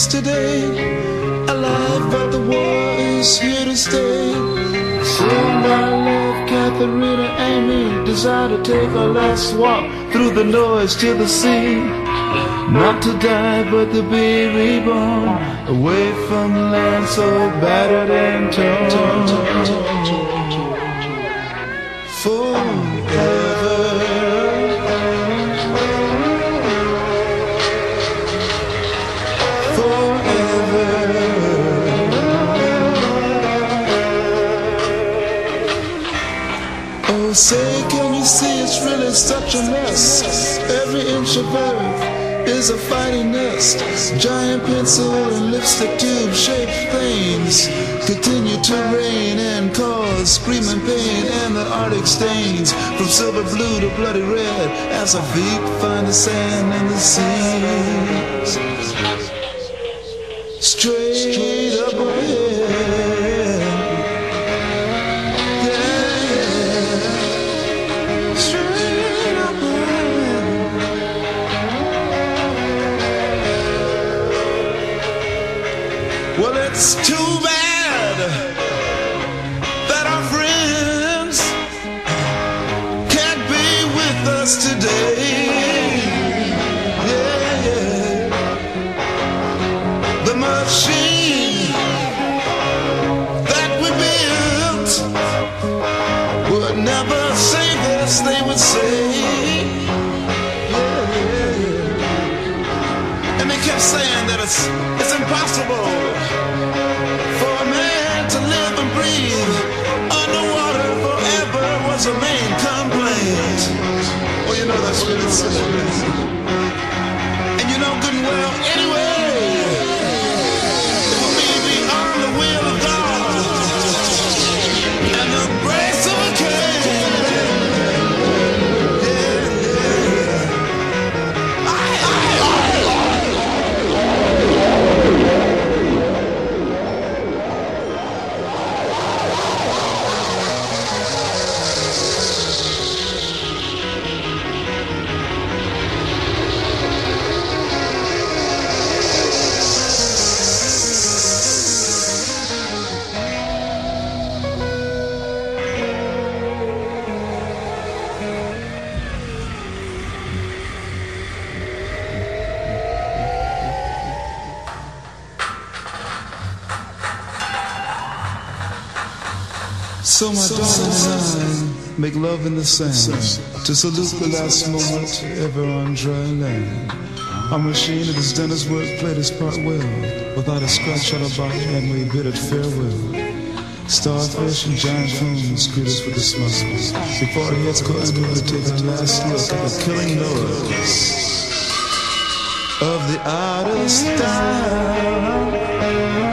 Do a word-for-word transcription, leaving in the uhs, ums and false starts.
us today, alive, but the war is here to stay. So my love, Katharina, Amy, desire to take our last walk through the noise to the sea. Not to die, but to be reborn, away from the land so battered and torn. Forever. Oh, say, can you see it's really such a mess? Every inch of earth is a fighting nest. Giant pencil and lipstick tube shaped things continue to rain and cause screaming pain. And the Arctic stains from silver blue to bloody red as our feet find the sand and the sea. Straight up ahead, yeah, straight up ahead. Well, it's too bad that our friends can't be with us today. Yeah, yeah. The machine that we built would never save us, they would say. Yeah, yeah, yeah. And they kept saying that it's, it's impossible for a man to live and breathe underwater forever was a main complaint. Well, you know that's really serious. And you know good and well, anyway, it will be beyond the will of God and the grace of a king. Yeah, yeah. Aye, aye, so my darling and I make love in the sand to salute the last moment ever on dry land. Our machine that has done its work played its part well, without a scratch on our body, and we bid it farewell. Starfish and giant flames greet us with a smile before our heads go under to take our last look at the killing noise of the outer star.